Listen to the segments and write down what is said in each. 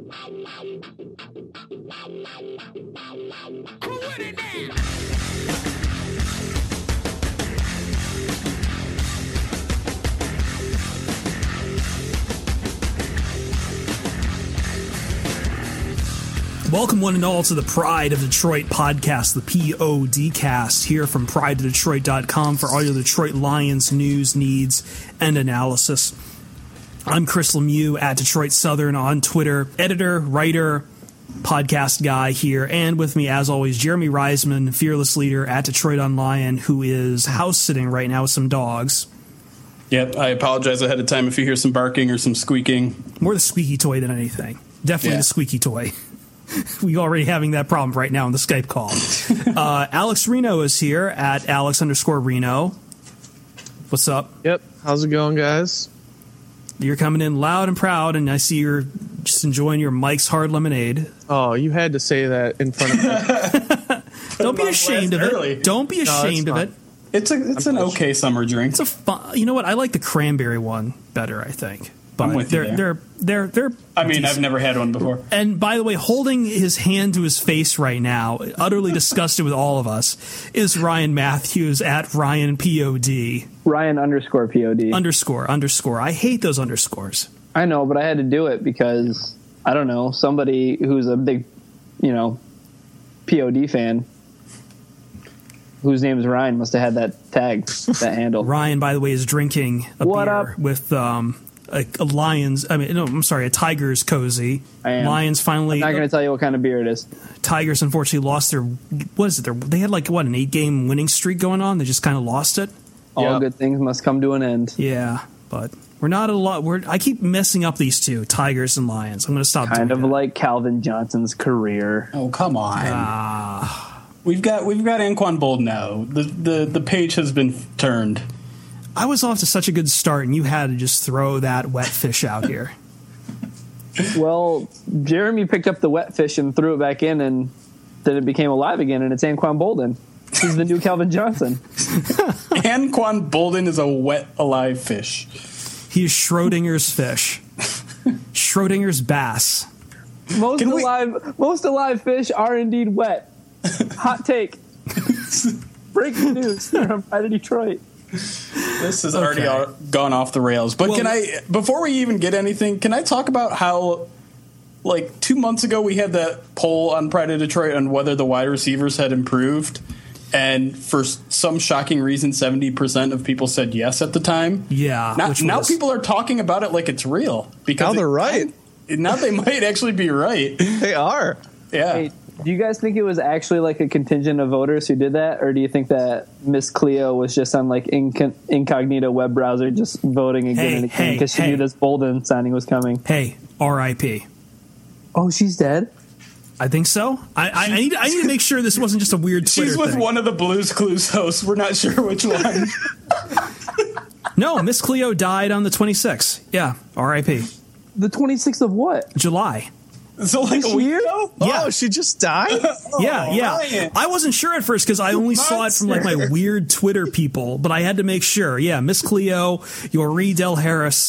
Welcome one and all to the Pride of Detroit podcast, the PODcast, here from prideofdetroit.com for all your Detroit Lions news, needs, and analysis. I'm Chris Lemieux at Detroit Southern on Twitter, editor, writer, podcast guy here, and with me, as always, Jeremy Reisman, fearless leader at Detroit on Lion, who is house sitting right now with some dogs. Yep, I apologize ahead of time if you hear some barking or some squeaking. More the squeaky toy than anything. Definitely the squeaky toy. We already having that problem right now in the Skype call. Alex Reno is here at Alex_Reno. What's up? Yep. How's it going, guys? You're coming in loud and proud, and I see you're just enjoying your Mike's Hard Lemonade. Oh, you had to say that in front of me. Don't be ashamed of it. Don't be ashamed of it. It's an okay summer drink. It's a fun. You know what? I like the cranberry one better, I think. But I'm with you they're I mean, decent. I've never had one before. And by the way, holding his hand to his face right now, utterly disgusted with all of us, is Ryan Matthews at Ryan POD. Ryan_POD. Underscore. I hate those underscores. I know, but I had to do it because, I don't know, somebody who's a big, POD fan, whose name is Ryan, must have had that tag, that handle. Ryan, by the way, is drinking a beer with a Tigers cozy. I am. Lions finally. I'm not going to tell you what kind of beer it is. Tigers unfortunately lost their. What is it? They had an 8-game winning streak going on. They just kind of lost it. All good things must come to an end. Yeah, but we're not a lot. I keep messing up these two, Tigers and Lions. I'm going to stop. Kind of doing that. like Calvin Johnson's career. Oh, come on. We've got Anquan Bold now. The page has been turned. I was off to such a good start, and you had to just throw that wet fish out here. Well, Jeremy picked up the wet fish and threw it back in, and then it became alive again, and it's Anquan Boldin. He's the new Calvin Johnson. Anquan Boldin is a wet, alive fish. He is Schrodinger's fish. Schrodinger's bass. Most alive fish are indeed wet. Hot take. Breaking news from Pride of Detroit. This has already gone off the rails. But before we even get anything, can I talk about how, 2 months ago we had that poll on Pride of Detroit on whether the wide receivers had improved, and for some shocking reason, 70% of people said yes at the time. Yeah. Now people are talking about it like it's real. Because now they're right. Now they might actually be right. They are. Yeah. Hey, do you guys think it was actually a contingent of voters who did that, or do you think that Miss Cleo was just on incognito web browser just voting again and again because she knew this Bolden signing was coming? Hey, R.I.P. Oh, she's dead? I think so. I need to make sure this wasn't just a weird Twitter She's with thing. one of the Blues Clues hosts. We're not sure which one. No, Miss Cleo died on the 26th. Yeah, R.I.P. The 26th of what? July. So a week ago? Yeah. Oh, she just died? Yeah. Ryan. I wasn't sure at first because I only saw it from my weird Twitter people, but I had to make sure. Yeah, Miss Cleo, Yorie Del Harris,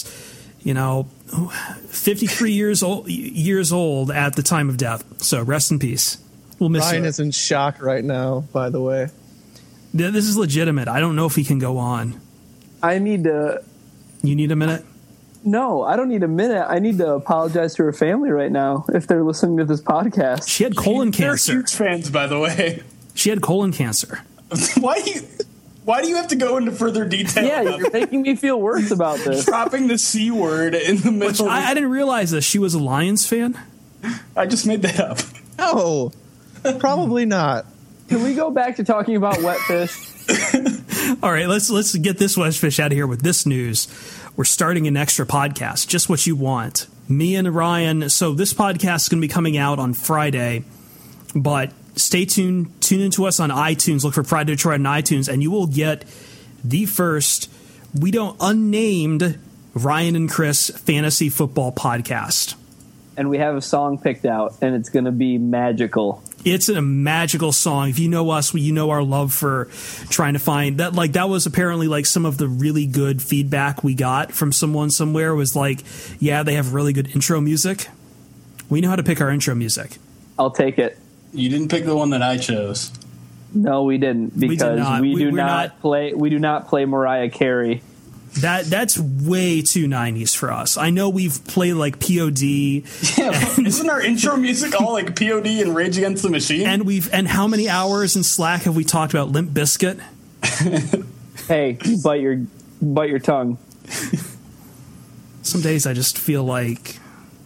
53 years old at the time of death. So rest in peace. We'll miss Ryan her. is in shock right now, by the way. This is legitimate. I don't know if he can go on. I need to... You need a minute? No, I don't need a minute. I need to apologize to her family right now if they're listening to this podcast. She had colon cancer. They're huge fans, by the way. She had colon cancer. Why do you have to go into further detail? Yeah, you're making me feel worse about this. Dropping the C word in the middle. I didn't realize this. She was a Lions fan? I just made that up. No, probably not. Can we go back to talking about wet fish? All right, let's get this wet fish out of here with this news. We're starting an extra podcast, just what you want. Me and Ryan. So this podcast is going to be coming out on Friday, but stay tuned. Tune into us on iTunes. Look for Pride of Detroit on iTunes, and you will get the first unnamed Ryan and Chris fantasy football podcast. And we have a song picked out, and it's going to be magical. It's a magical song. If you know us, you know our love for trying to find that. That was apparently some of the really good feedback we got from someone somewhere was they have really good intro music. We know how to pick our intro music. I'll take it. You didn't pick the one that I chose. No, we didn't, because we do not play Mariah Carey. That's way too 90s for us. I know we've played like POD. Yeah, isn't our intro music all like POD and Rage Against the Machine? And how many hours in Slack have we talked about Limp Bizkit? Hey, bite your tongue. Some days I just feel like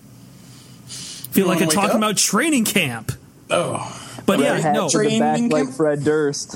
I'm talking about training camp. Oh. But yeah, no. Back like Fred Durst.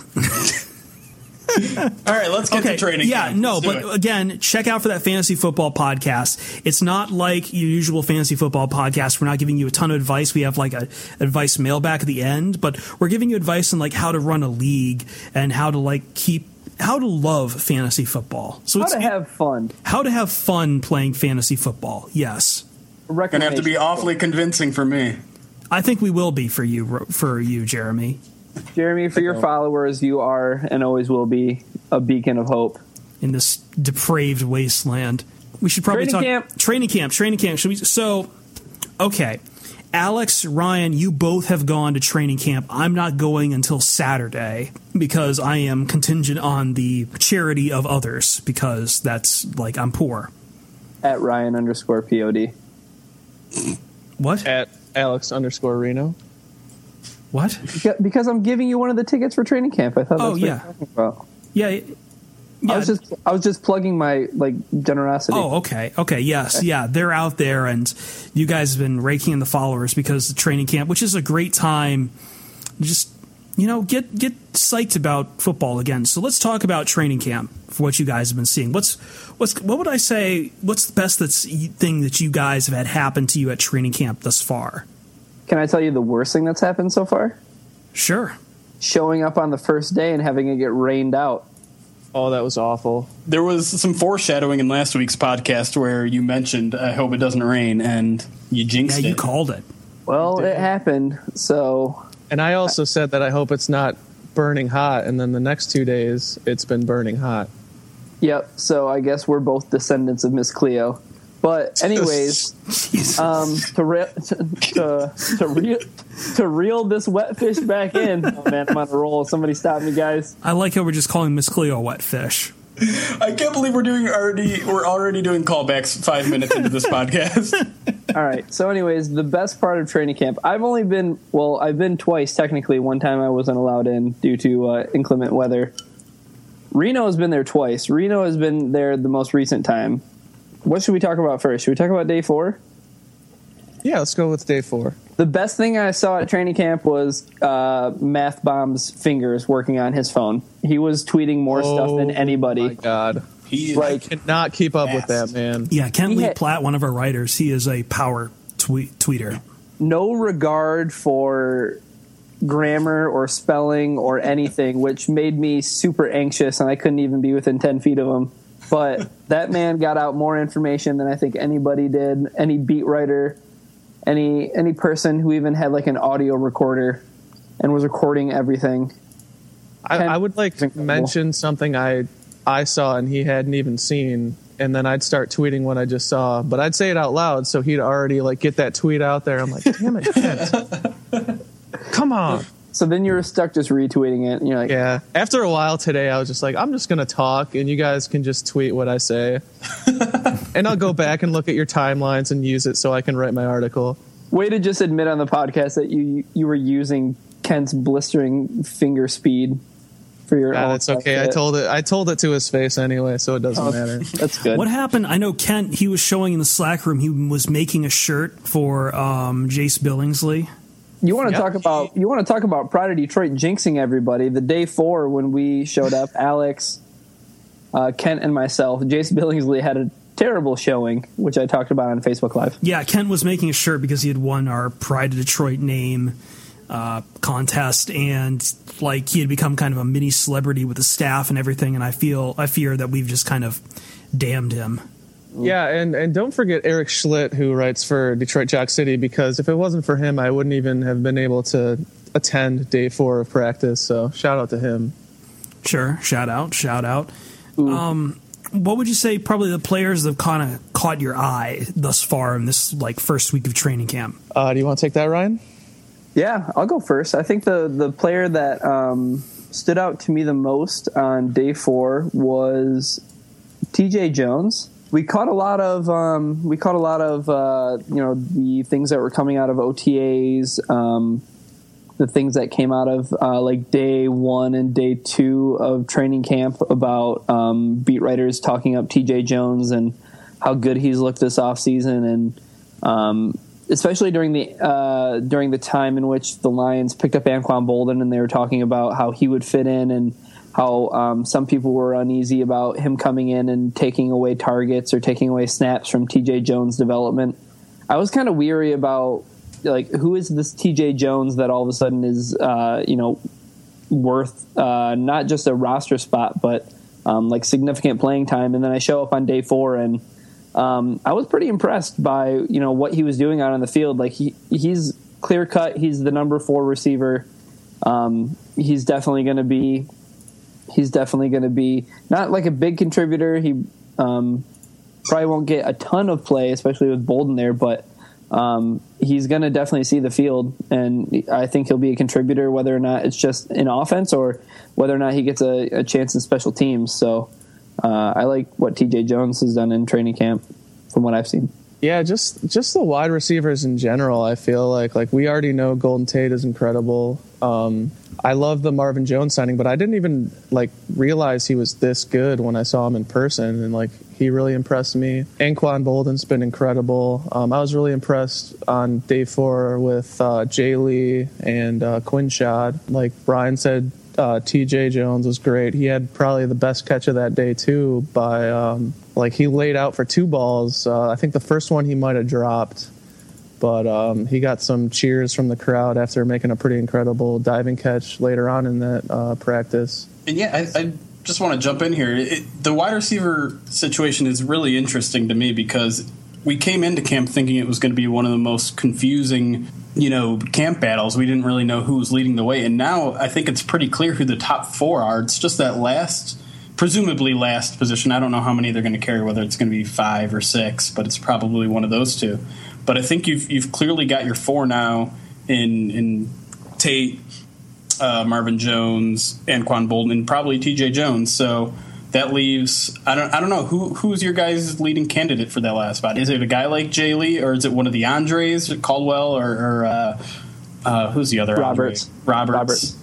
All right, let's get to training camp. Yeah, no, but again, check out for that fantasy football podcast. It's not like your usual fantasy football podcast. We're not giving you a ton of advice. We have like a advice mailbag at the end, but we're giving you advice on like how to run a league and how to love fantasy football. So how to have fun. How to have fun playing fantasy football. Yes. Gonna have to be awfully convincing for me. I think we will be for you, Jeremy. Jeremy, for your followers, you are and always will be a beacon of hope in this depraved wasteland. We should probably talk training camp. Should we? So, okay, Alex, Ryan, you both have gone to training camp. I'm not going until Saturday because I am contingent on the charity of others because that's like I'm poor. At Ryan_POD. What? At Alex_Reno. What? Because I'm giving you one of the tickets for training camp. I thought that's what you're talking about. Yeah. I was just plugging my generosity. Oh, okay, yes, okay. Yeah, they're out there, and you guys have been raking in the followers because the training camp, which is a great time. Just get psyched about football again. So let's talk about training camp for what you guys have been seeing. What would I say? What's the best thing that you guys have had happen to you at training camp thus far? Can I tell you the worst thing that's happened so far? Sure. Showing up on the first day and having it get rained out. Oh, that was awful. There was some foreshadowing in last week's podcast where you mentioned, I hope it doesn't rain, and you jinxed it. Yeah, you called it. Well, it happened, so... And I also said that I hope it's not burning hot, and then the next 2 days, it's been burning hot. Yep, so I guess we're both descendants of Miss Cleo. But anyways, to reel this wet fish back in. Oh man, I'm on a roll. Somebody stop me, guys. I like how we're just calling Miss Cleo a wet fish. I can't believe we're already doing callbacks 5 minutes into this podcast. All right. So anyways, the best part of training camp, I've been twice technically. One time I wasn't allowed in due to inclement weather. Reno has been there twice. Reno has been there the most recent time. What should we talk about first? Should we talk about day 4? Yeah, let's go with day 4. The best thing I saw at training camp was Math Bomb's fingers working on his phone. He was tweeting more stuff than anybody. Oh, my God. I cannot keep up with that, man. Yeah, Ken Lee Platt, one of our writers, he is a power tweeter. No regard for grammar or spelling or anything, which made me super anxious, and I couldn't even be within 10 feet of him. But that man got out more information than I think anybody did, any beat writer, any person who even had like an audio recorder and was recording everything. I would mention something I saw and he hadn't even seen, and then I'd start tweeting what I just saw, but I'd say it out loud so he'd already get that tweet out there. I'm like, damn it, Kent. Come on. So then you were stuck just retweeting it. And you're like, yeah. After a while today, I was just like, I'm just going to talk, and you guys can just tweet what I say. And I'll go back and look at your timelines and use it so I can write my article. Way to just admit on the podcast that you were using Kent's blistering finger speed for your own. That's okay. I told it to his face anyway, so it doesn't matter. That's good. What happened? I know Kent, he was showing in the Slack room, he was making a shirt for Jace Billingsley. You want to talk about Pride of Detroit jinxing everybody. The day 4 when we showed up, Alex, Kent, and myself, Jace Billingsley had a terrible showing, which I talked about on Facebook Live. Yeah, Kent was making a shirt because he had won our Pride of Detroit name contest, and he had become kind of a mini celebrity with the staff and everything. And I fear that we've just kind of damned him. Yeah, and don't forget Eric Schlitt, who writes for Detroit Jock City, because if it wasn't for him, I wouldn't even have been able to attend day 4 of practice. So shout out to him. Sure, shout out. What would you say probably the players that have kind of caught your eye thus far in this like first week of training camp? Do you want to take that, Ryan? Yeah, I'll go first. I think the player that stood out to me the most on day 4 was TJ Jones. We caught a lot of the things that were coming out of OTAs, the things that came out of like day 1 and day 2 of training camp about beat writers talking up TJ Jones and how good he's looked this offseason, and especially during the time in which the Lions picked up Anquan Boldin, and they were talking about how he would fit in and how some people were uneasy about him coming in and taking away targets or taking away snaps from TJ Jones' development. I was kind of weary about, like, who is this TJ Jones that all of a sudden is, worth not just a roster spot, but like significant playing time. And then I show up on day 4, and I was pretty impressed by, what he was doing out on the field. Like he's clear cut. He's the number 4 receiver. He's definitely going to be not like a big contributor. He probably won't get a ton of play, especially with Bolden there, but he's going to definitely see the field, and I think he'll be a contributor, whether or not it's just in offense or whether or not he gets a chance in special teams. So I like what TJ Jones has done in training camp from what I've seen. Yeah, just the wide receivers in general. I feel like we already know Golden Tate is incredible. I love the Marvin Jones signing, but I didn't even realize he was this good when I saw him in person, and he really impressed me. Anquan Boldin's been incredible. I was really impressed on day 4 with Jay Lee and Quinshad. Like Brian said, TJ Jones was great. He had probably the best catch of that day too. By he laid out for 2 balls. I think the first one he might have dropped, but he got some cheers from the crowd after making a pretty incredible diving catch later on in that practice. And yeah, I just want to jump in here. The wide receiver situation is really interesting to me because we came into camp thinking it was going to be one of the most confusing, camp battles. We didn't really know who was leading the way. And now I think it's pretty clear who the top 4 are. It's just that presumably last position. I don't know how many they're going to carry, whether it's going to be 5 or 6, but it's probably one of those 2. But I think you've clearly got your 4 now in Tate, Marvin Jones, Anquan Boldin, and probably TJ Jones. So that leaves I don't know who's your guys' leading candidate for that last spot. Is it a guy like Jay Lee, or is it one of the Andres, Caldwell, or who's the other Roberts? Roberts.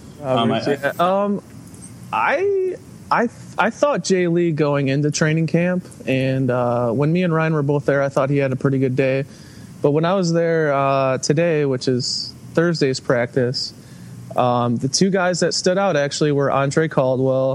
I thought Jay Lee going into training camp, and when me and Ryan were both there, I thought he had a pretty good day. But when I was there today, which is Thursday's practice, the 2 guys that stood out actually were Andre Caldwell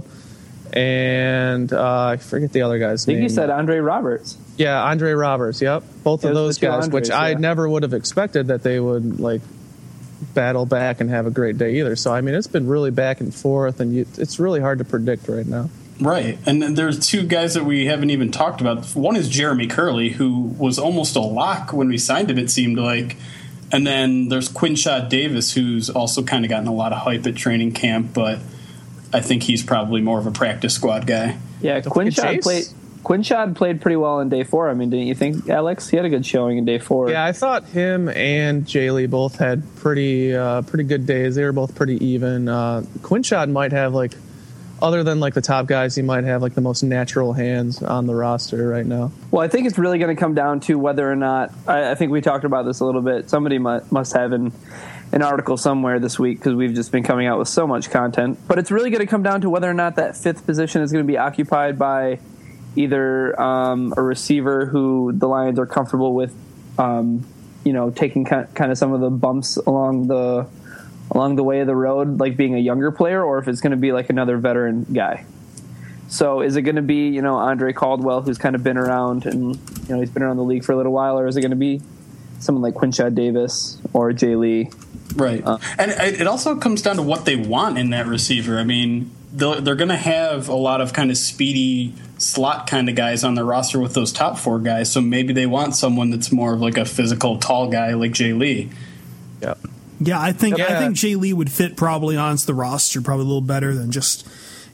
and I forget the other guy's name. I think you said Andre Roberts. Yeah, Andre Roberts, yep. Both of those guys, Andres, which I never would have expected that they would battle back and have a great day either. So, I mean, it's been really back and forth, and it's really hard to predict right now. Right, and then there's 2 guys that we haven't even talked about. One is Jeremy Curley, who was almost a lock when we signed him, it seemed like. And then there's Quinshad Davis, who's also kind of gotten a lot of hype at training camp, but I think he's probably more of a practice squad guy. Yeah, Quinshad played pretty well in day 4. I mean, didn't you think, Alex? He had a good showing in day 4. Yeah, I thought him and Jay Lee both had pretty good days. They were both pretty even. Quinshad might have other than the top guys, he might have the most natural hands on the roster right now. Well, I think it's really going to come down to whether or not, I think we talked about this a little bit. Somebody must have an article somewhere this week because we've just been coming out with so much content. But it's really going to come down to whether or not that 5th position is going to be occupied by either a receiver who the Lions are comfortable with, taking kind of some of the bumps along the way of the road, like being a younger player, or if it's going to be another veteran guy. So is it going to be, Andre Caldwell, who's kind of been around and, he's been around the league for a little while, or is it going to be someone like Quinshad Davis or Jay Lee? Right. And it also comes down to what they want in that receiver. I mean, they're going to have a lot of kind of speedy slot kind of guys on their roster with those top 4 guys, so maybe they want someone that's more of a physical, tall guy like Jay Lee. Yeah, I think Jay Lee would fit probably onto the roster probably a little better than just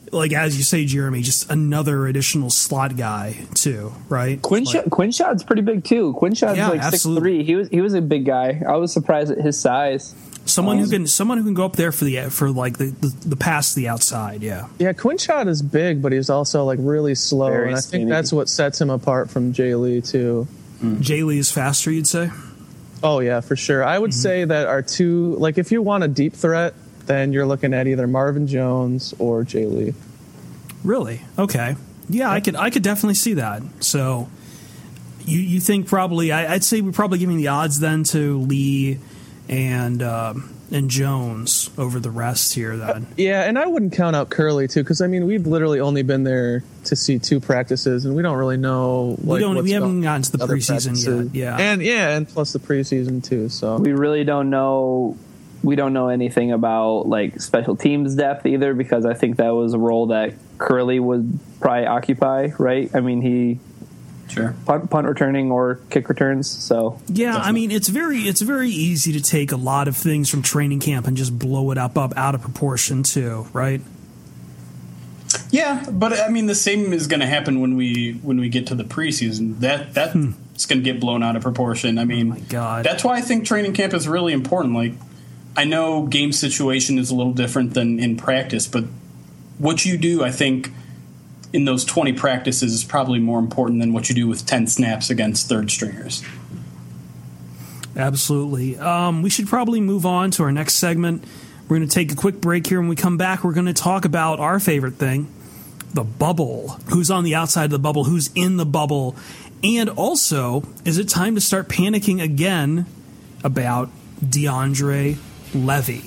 like as you say, Jeremy, just another additional slot guy too, right? Quinshot's pretty big too. Quinshot's like 6'3". He was a big guy. I was surprised at his size. Someone who can go up there for the pass to the outside. Yeah. Yeah, Quinshot is big, but he's also like really slow, and I think that's what sets him apart from Jay Lee too. Jay Lee is faster, you'd say? Oh yeah, for sure. I would say that our two, like if you want a deep threat, then you're looking at either Marvin Jones or Jay Lee. Really? Okay. Yeah, I could definitely see that. So you think probably I'd say we're probably giving the odds then to Lee and Jones over the rest here then. Yeah, and I wouldn't count out Curley too, because I mean we've literally only been there to see 2 practices, and we don't really know. Like, we haven't gotten to the preseason yet. Yeah, and plus the preseason too. So we really don't know. We don't know anything about like special teams depth either, because I think that was a role that Curley would probably occupy, right? I mean, he punt returning or kick returns. So yeah, I mean, it's very easy to take a lot of things from training camp and just blow it up out of proportion too, right? Yeah, but I mean, the same is going to happen when we get to the preseason. That's going to get blown out of proportion. I mean, oh my God. That's why I think training camp is really important. Like, I know game situation is a little different than in practice, but what you do, I think, in those 20 practices is probably more important than what you do with 10 snaps against third stringers. Absolutely. We should probably move on to our next segment. We're going to take a quick break here. When we come back, we're going to talk about our favorite thing, the bubble. Who's on the outside of the bubble? Who's in the bubble? And also, is it time to start panicking again about DeAndre Levy?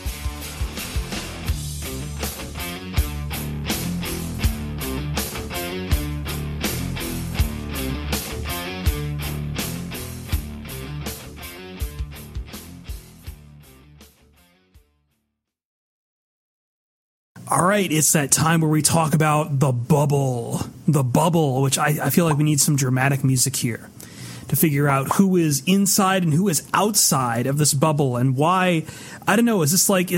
All right, it's that time where we talk about the bubble. The bubble, which I feel like we need some dramatic music here to figure out who is inside and who is outside of this bubble and why. I don't know. Is this like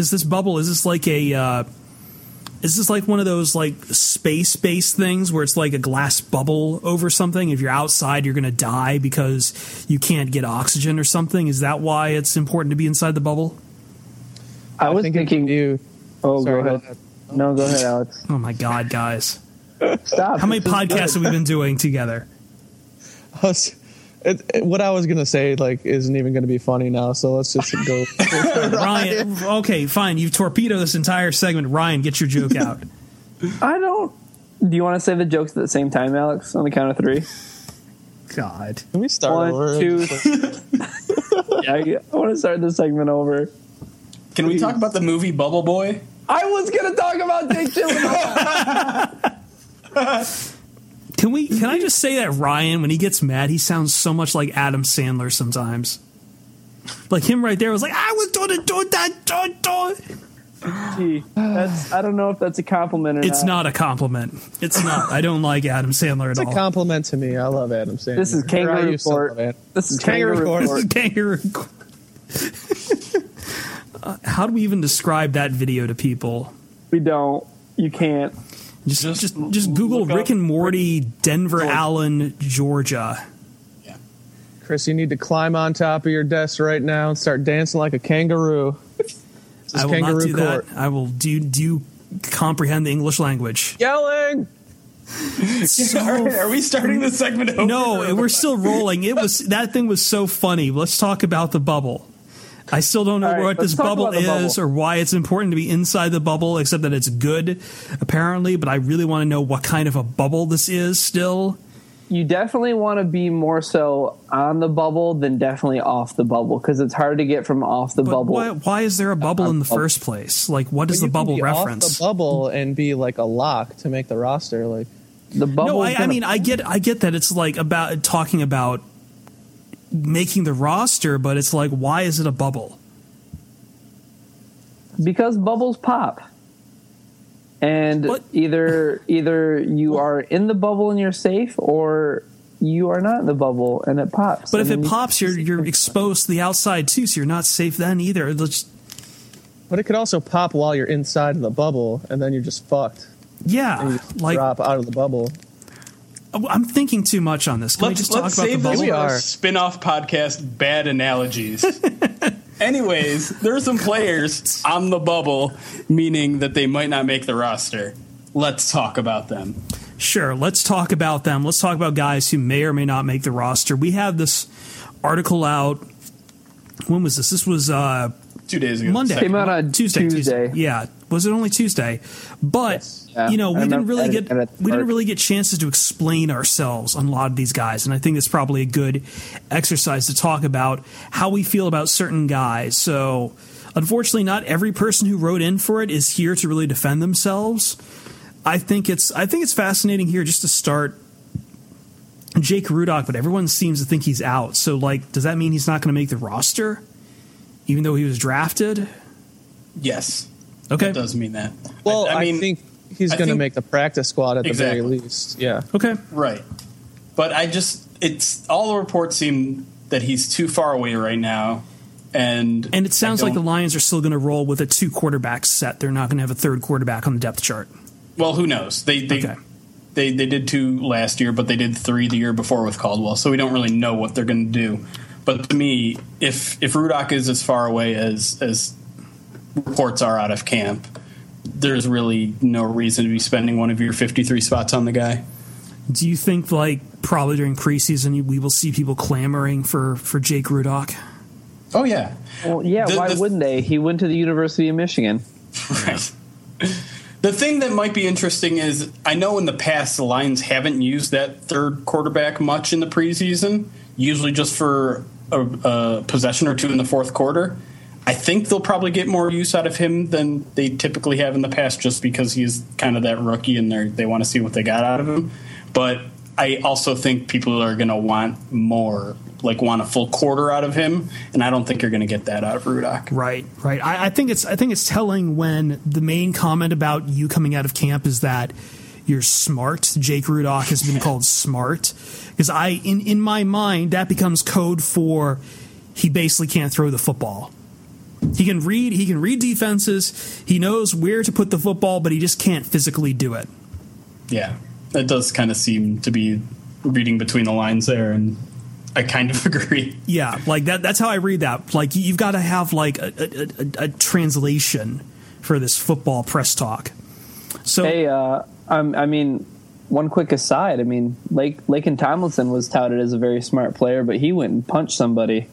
one of those like space-based things where it's like a glass bubble over something? If you're outside, you're going to die because you can't get oxygen or something. Is that why it's important to be inside the bubble? I was thinking you. Oh, sorry, go ahead. No, go ahead, Alex. Oh my God, guys! Stop. How many podcasts have we been doing together? What I was going to say isn't even going to be funny now, so let's just go. Ryan, okay, fine. You've torpedoed this entire segment. Ryan, get your joke out. I don't. Do you want to say the jokes at the same time, Alex? On the count of 3. God. Can we start 1, 2. Yeah, I want to start this segment over. Can we talk about the movie Bubble Boy? I was going to talk about Jake Gyllenhaal. Can I just say that Ryan, when he gets mad, he sounds so much like Adam Sandler sometimes. Like him right there was like, I was doing that. Gee, I don't know if that's a compliment or not. It's not a compliment. It's not. I don't like Adam Sandler at all. It's a compliment to me. I love Adam Sandler. This is Kangaroo Report. This is Kangaroo Report. Kangaroo. How do we even describe that video to people? We don't. You can't. Just Google Rick and Morty, Denver, Allen, Georgia. Yeah. Chris, you need to climb on top of your desk right now and start dancing like a kangaroo. I will not do that. I will. Do you comprehend the English language? Yelling. Are we starting the segment over? No, we're still rolling. That thing was so funny. Let's talk about the bubble. I still don't know what this bubble is or why it's important to be inside the bubble, except that it's good, apparently. But I really want to know what kind of a bubble this is still. You definitely want to be more so on the bubble than definitely off the bubble, because it's hard to get from off the bubble. Why is there a bubble in the first place? Like, what does the bubble reference? Off the bubble and be like a lock to make the roster. Like the bubble. No, I mean, I get that it's like about talking about making the roster, but it's like, why is it a bubble? Because bubbles pop. And either you are in the bubble and you're safe, or you are not in the bubble and it pops. But if it pops, you're exposed to the outside too, so you're not safe then either. But it could also pop while you're inside of the bubble, and then you're just fucked. Yeah, like drop out of the bubble. I'm thinking too much on this. Can we just talk about the bubble? Let's save this for our spin-off podcast, Bad Analogies. Anyways, there are some players on the bubble, meaning that they might not make the roster. Let's talk about them. Sure, let's talk about them. Let's talk about guys who may or may not make the roster. We had this article out. When was this? This was 2 days ago. Monday. Came out on Tuesday. Yeah, was it only Tuesday? But yeah. we didn't really get chances to explain ourselves on a lot of these guys, and I think it's probably a good exercise to talk about how we feel about certain guys. So, unfortunately, not every person who wrote in for it is here to really defend themselves. I think it's fascinating here just to start. Jake Rudock, but everyone seems to think he's out. So, like, does that mean he's not going to make the roster, even though he was drafted? Yes. Okay. It does mean that. Well, I think he's going to make the practice squad at the very least. Yeah. Okay. Right. But all the reports seem that he's too far away right now. And it sounds like the Lions are still going to roll with a 2 quarterback set. They're not going to have a third quarterback on the depth chart. Well, who knows? They did 2 last year, but they did 3 the year before with Caldwell. So we don't really know what they're going to do. But to me, if Rudock is as far away as reports are out of camp, there's really no reason to be spending one of your 53 spots on the guy. Do you think, like, probably during preseason we will see people clamoring for Jake Rudock? Oh, yeah. Well, yeah, why wouldn't they? He went to the University of Michigan. Right. The thing that might be interesting is I know in the past the Lions haven't used that third quarterback much in the preseason, usually just for a possession or 2 in the fourth quarter. I think they'll probably get more use out of him than they typically have in the past just because he's kind of that rookie and they want to see what they got out of him. But I also think people are going to want more, like want a full quarter out of him, and I don't think you're going to get that out of Rudock. Right. I think it's telling when the main comment about you coming out of camp is that you're smart. Jake Rudock has been called smart because in my mind that becomes code for he basically can't throw the football. He can read defenses. He knows where to put the football, but he just can't physically do it. Yeah, that does kind of seem to be reading between the lines there, and I kind of agree. Yeah, like that's how I read that. Like you've got to have like a translation for this football press talk. So hey, I mean, one quick aside. I mean, Laken Tomlinson was touted as a very smart player, but he went and punched somebody.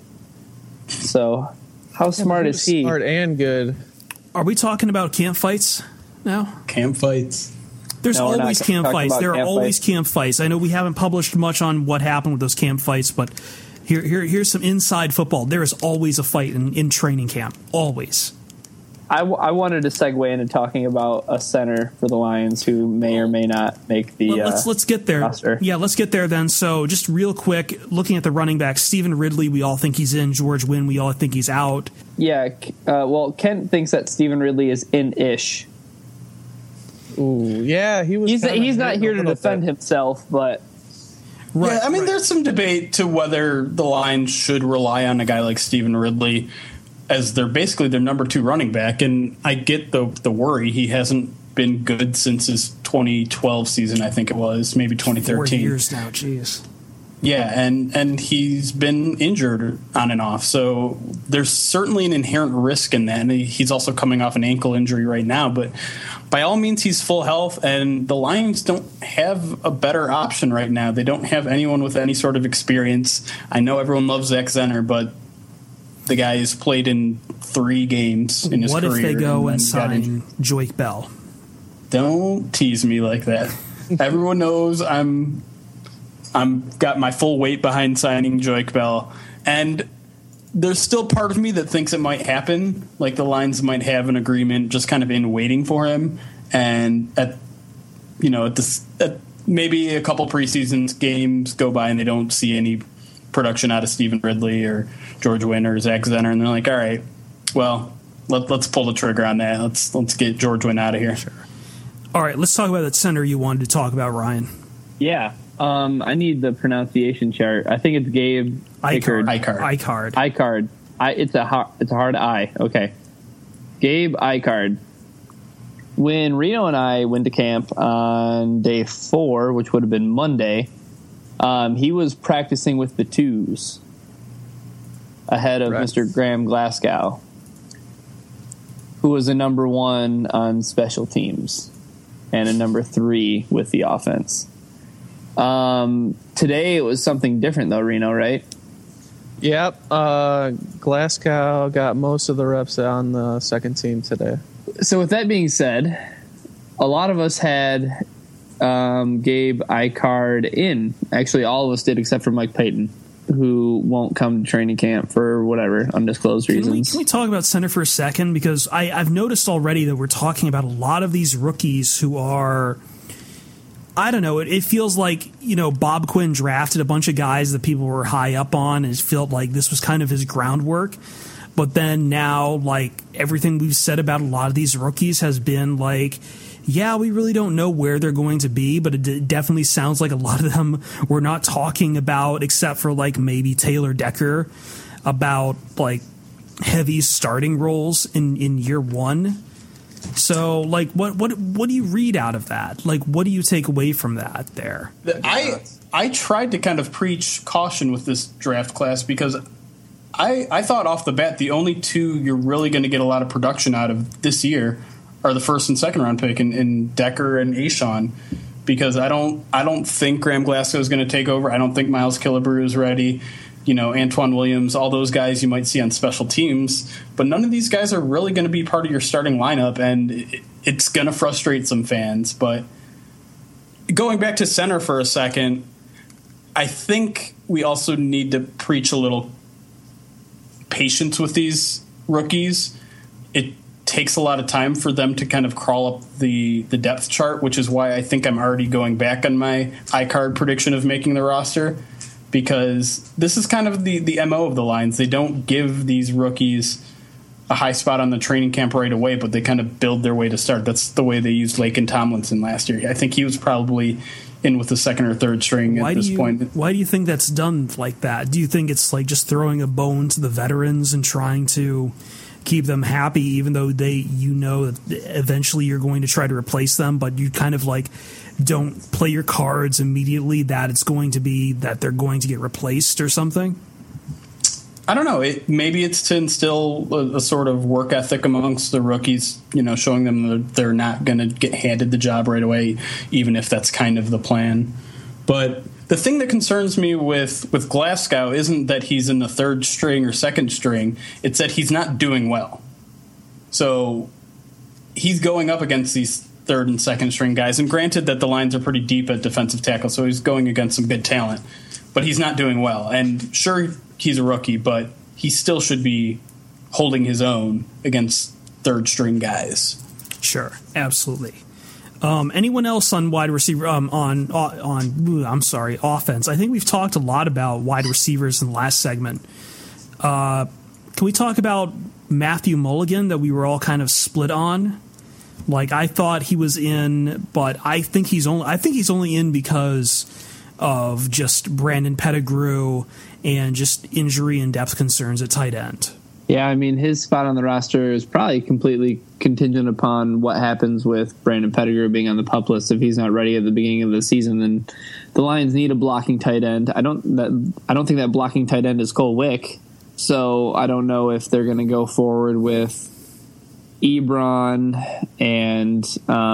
So how smart is he? Smart and good. Are we talking about camp fights now? Camp fights. There's always camp fights. There are always camp fights. I know we haven't published much on what happened with those camp fights, but here's some inside football. There is always a fight in training camp. Always. I wanted to segue into talking about a center for the Lions who may or may not make the let's get there. roster. Yeah, let's get there then. So just real quick, looking at the running backs, Stephen Ridley, we all think he's in. George Wynn, we all think he's out. Yeah, well, Kent thinks that Stephen Ridley is in-ish. Ooh, yeah, he's not here to defend himself, but right. Yeah, I mean, there's some debate to whether the Lions should rely on a guy like Stephen Ridley as their number 2 running back, and I get the worry. He hasn't been good since his 2012 season, I think it was, maybe 2013. 4 years now, jeez. Yeah, and he's been injured on and off, so there's certainly an inherent risk in that. And he's also coming off an ankle injury right now, but by all means, he's full health, and the Lions don't have a better option right now. They don't have anyone with any sort of experience. I know everyone loves Zach Zenner, but the guy has played in 3 games in his career. What if they go and sign Joique Bell? Don't tease me like that. Everyone knows I'm got my full weight behind signing Joique Bell, and there's still part of me that thinks it might happen. Like the Lions might have an agreement just kind of in waiting for him, and at maybe a couple preseason games go by and they don't see any production out of Stephen Ridley or George Wynn or Zach Zenner, and they're like, all right, well, let's pull the trigger on that. Let's get George Wynn out of here. Sure. All right, let's talk about that center you wanted to talk about, Ryan. Yeah. I need the pronunciation chart. I think it's Gabe Ikard. It's a hard I. Okay. Gabe Ikard. when Reno and I went to camp on day 4, which would have been Monday, he was practicing with the 2s ahead of Mr. Graham Glasgow, who was a number 1 on special teams and a number 3 with the offense. Today it was something different though, Reno, right? Yep. Glasgow got most of the reps on the second team today. So with that being said, a lot of us had Gabe Icard in. Actually, all of us did except for Mike Payton, who won't come to training camp for whatever undisclosed reasons. Can we talk about center for a second? Because I've noticed already that we're talking about a lot of these rookies who are, I don't know, it feels like, Bob Quinn drafted a bunch of guys that people were high up on, and it felt like this was kind of his groundwork. But then now, everything we've said about a lot of these rookies has been yeah, we really don't know where they're going to be, but it definitely sounds like a lot of them we're not talking about, except for maybe Taylor Decker, about heavy starting roles in year 1. So what do you read out of that? What do you take away from that there? I tried to kind of preach caution with this draft class because I thought off the bat the only 2 you're really going to get a lot of production out of this year are the first and second round pick in Decker and A'Shawn, because I don't think Graham Glasgow is going to take over. I don't think Miles Killebrew is ready. Antoine Williams, all those guys you might see on special teams, but none of these guys are really going to be part of your starting lineup, and it's going to frustrate some fans. But going back to center for a second, I think we also need to preach a little patience with these rookies. It takes a lot of time for them to kind of crawl up the depth chart, which is why I think I'm already going back on my iCard prediction of making the roster, because this is kind of the MO of the Lions. They don't give these rookies a high spot on the training camp right away, but they kind of build their way to start. That's the way they used Laken Tomlinson last year. I think he was probably in with the second or third string at this point. Why do you think that's done like that? Do you think it's just throwing a bone to the veterans and trying to keep them happy, even though that eventually you're going to try to replace them, but you kind of don't play your cards immediately that it's going to be that they're going to get replaced or something? I don't know. Maybe it's to instill a sort of work ethic amongst the rookies, showing them that they're not going to get handed the job right away, even if that's kind of the plan. But the thing that concerns me with Glasgow isn't that he's in the third string or second string. It's that he's not doing well. So he's going up against these third and second string guys. And granted that the Lions are pretty deep at defensive tackle, so he's going against some good talent. But he's not doing well. And sure, he's a rookie, but he still should be holding his own against third string guys. Sure, absolutely. Anyone else on wide receiver on offense? I think we've talked a lot about wide receivers in the last segment. Can we talk about Matthew Mulligan that we were all kind of split on? I thought he was in, but I think he's only in because of just Brandon Pettigrew and just injury and depth concerns at tight end. Yeah, I mean, his spot on the roster is probably completely contingent upon what happens with Brandon Pettigrew being on the PUP list. If he's not ready at the beginning of the season, then the Lions need a blocking tight end. I don't think that blocking tight end is Cole Wick, so I don't know if they're going to go forward with Ebron and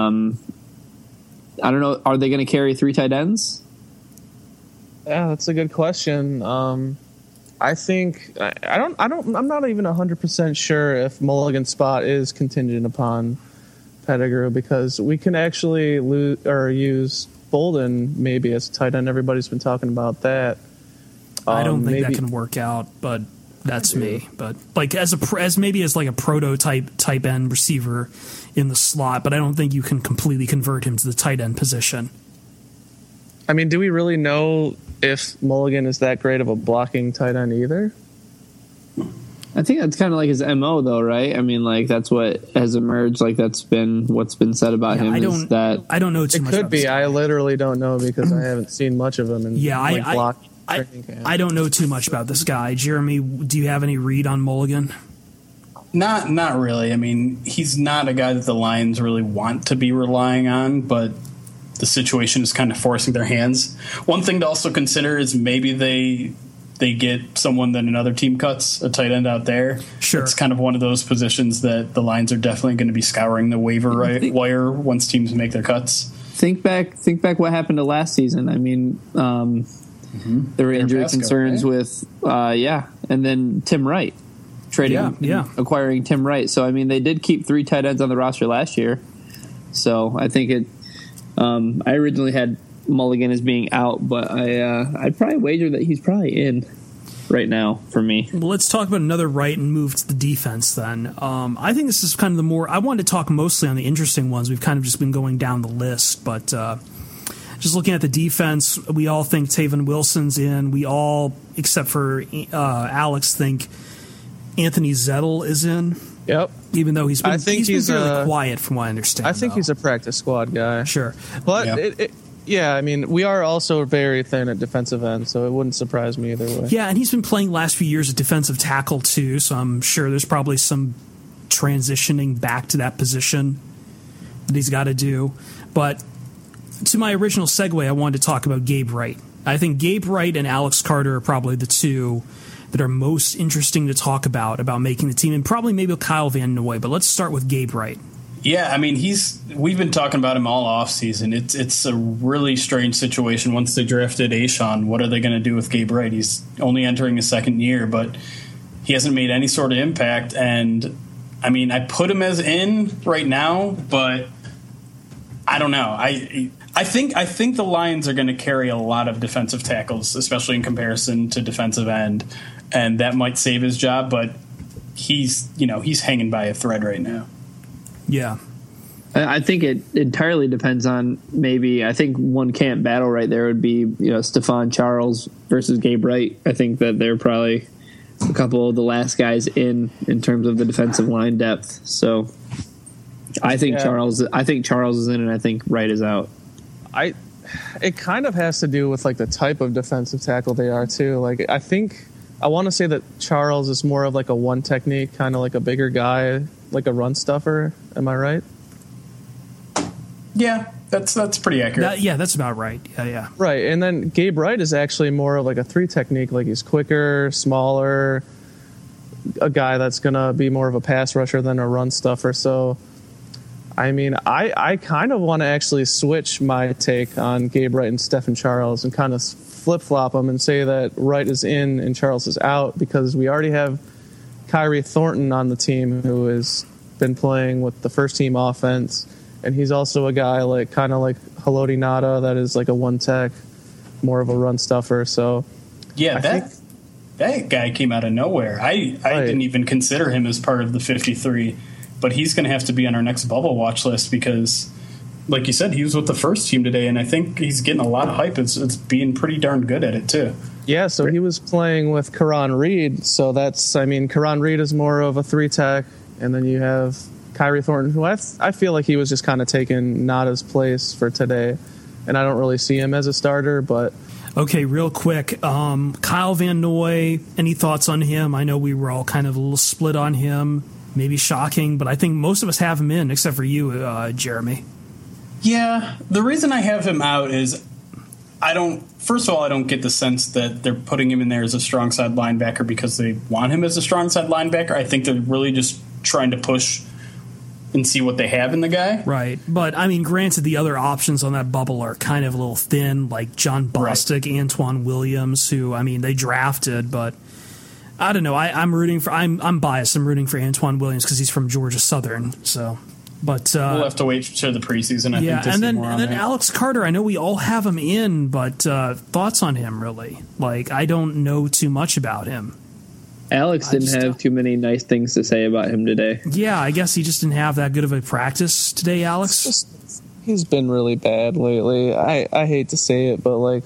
I don't know. Are they going to carry 3 tight ends? Yeah, that's a good question. I think I'm not even 100% sure if Mulligan's spot is contingent upon Pettigrew, because we can actually use Bolden maybe as a tight end. Everybody's been talking about that. I don't think that can work out, but that's me. But as a prototype type end receiver in the slot, but I don't think you can completely convert him to the tight end position. I mean, do we really know if Mulligan is that great of a blocking tight end either? I think that's kind of like his MO, though, right? I mean, that's what has emerged. That's been what's been said about him. I don't know too much. It could be. I literally don't know because I haven't seen much of him. I don't know too much about this guy. Jeremy, do you have any read on Mulligan? Not really. I mean, he's not a guy that the Lions really want to be relying on, but the situation is kind of forcing their hands. One thing to also consider is maybe they get someone that another team cuts, a tight end out there. Sure. It's kind of one of those positions that the Lions are definitely going to be scouring the waiver wire once teams make their cuts. Think back what happened to last season. I mean, there were injury concerns with, and then Tim Wright. Acquiring Tim Wright. So, I mean, they did keep 3 tight ends on the roster last year. So, I think I originally had Mulligan as being out, but I'd probably wager that he's probably in right now for me. Well, let's talk about another right and move to the defense then. I think this is kind of the more... I wanted to talk mostly on the interesting ones. We've kind of just been going down the list, but just looking at the defense, we all think Taven Wilson's in. We all, except for Alex, think Anthony Zettel is in. Yep. Even though he's been fairly quiet from what I understand. I think he's a practice squad guy. Sure. But, I mean, we are also very thin at defensive end, so it wouldn't surprise me either way. Yeah, and he's been playing last few years at defensive tackle too, so I'm sure there's probably some transitioning back to that position that he's got to do. But to my original segue, I wanted to talk about Gabe Wright. I think Gabe Wright and Alex Carter are probably the two that are most interesting to talk about making the team, and probably maybe Kyle Van Noy. But let's start with Gabe Wright. Yeah, I mean, we've been talking about him all offseason. It's a really strange situation. Once they drafted Ashawn, what are they going to do with Gabe Wright? He's only entering his second year, but he hasn't made any sort of impact. And, I mean, I put him as in right now, but I don't know. I think the Lions are going to carry a lot of defensive tackles, especially in comparison to defensive end, and that might save his job, but he's hanging by a thread right now. Yeah. I think it entirely depends on I think one camp battle right there would be, Stephon Charles versus Gabe Wright. I think that they're probably a couple of the last guys in terms of the defensive line depth. So I think Charles is in and I think Wright is out. It kind of has to do with like the type of defensive tackle they are too. Like I want to say that Charles is more of like a one technique, kind of like a bigger guy, like a run stuffer. Am I right? Yeah, that's pretty accurate. That's about right. Yeah. Right, and then Gabe Wright is actually more of like a 3 technique. Like he's quicker, smaller, a guy that's gonna be more of a pass rusher than a run stuffer. So, I mean, I kind of want to actually switch my take on Gabe Wright and Stephon Charles and kind of flip-flop them and say that Wright is in and Charles is out, because we already have Kyrie Thornton on the team who has been playing with the first-team offense, and he's also a guy kind of like Haloti Ngata that is like a one-tech, more of a run stuffer. So, yeah, that guy came out of nowhere. I didn't even consider him as part of the 53, but he's going to have to be on our next bubble watch list because, like you said, he was with the first team today, and I think he's getting a lot of hype. It's being pretty darn good at it, too. Yeah, so he was playing with Karan Reed, so Karan Reed is more of a 3-tech, and then you have Kyrie Thornton, who I feel like he was just kind of taking Nada's place for today, and I don't really see him as a starter, but... Okay, real quick, Kyle Van Noy, any thoughts on him? I know we were all kind of a little split on him, maybe shocking, but I think most of us have him in, except for you, Jeremy. Yeah, the reason I have him out is I don't get the sense that they're putting him in there as a strong side linebacker because they want him as a strong side linebacker. I think they're really just trying to push and see what they have in the guy. Right. But, I mean, granted, the other options on that bubble are kind of a little thin, like John Bostic, right. Antoine Williams, who, I mean, they drafted, but I don't know. I'm biased. I'm rooting for Antoine Williams because he's from Georgia Southern, so... But we'll have to wait to the preseason. I think to and see then more and on then him. Alex Carter. I know we all have him in, but thoughts on him really? Like I don't know too much about him. Alex didn't have too many nice things to say about him today. Yeah, I guess he just didn't have that good of a practice today, Alex. He's been really bad lately. I hate to say it, but like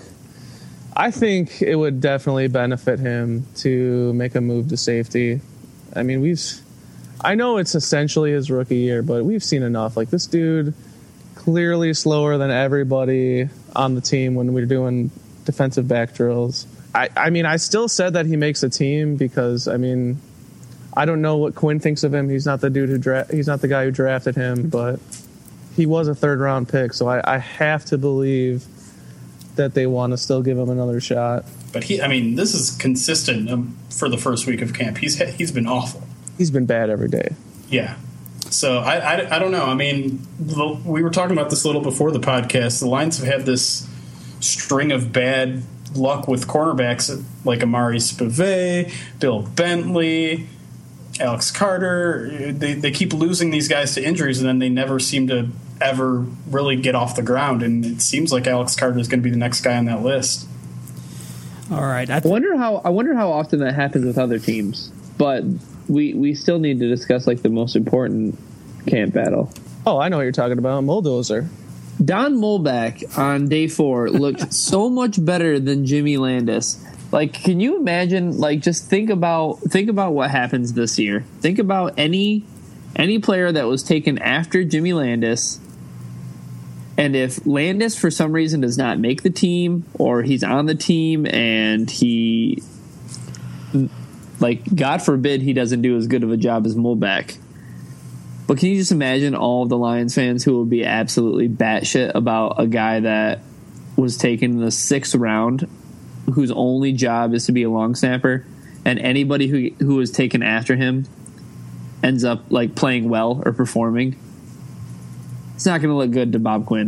I think it would definitely benefit him to make a move to safety. I mean, I know it's essentially his rookie year, but we've seen enough. Like, this dude clearly slower than everybody on the team when we're doing defensive back drills. I mean, I still said that he makes a team because, I mean, I don't know what Quinn thinks of him. He's not the dude he's not the guy who drafted him, but he was a 3rd round pick. So I have to believe that they want to still give him another shot. But this is consistent for the first week of camp. He's been awful. He's been bad every day. Yeah. So I don't know. I mean, we were talking about this a little before the podcast. The Lions have had this string of bad luck with cornerbacks like Amari Spivey, Bill Bentley, Alex Carter. They keep losing these guys to injuries, and then they never seem to ever really get off the ground. And it seems like Alex Carter is going to be the next guy on that list. All right. I wonder how often that happens with other teams, but we still need to discuss like the most important camp battle. Oh, I know what you're talking about. Muldozer. Don Mulback on day 4 looked so much better than Jimmy Landis. Like, can you imagine? Like, just think about what happens this year. Think about any player that was taken after Jimmy Landis. And if Landis, for some reason, does not make the team, or he's on the team and he, like, God forbid he doesn't do as good of a job as Mulback. But can you just imagine all of the Lions fans who will be absolutely batshit about a guy that was taken in the 6th round, whose only job is to be a long snapper, and anybody who was taken after him ends up, like, playing well or performing? It's not going to look good to Bob Quinn.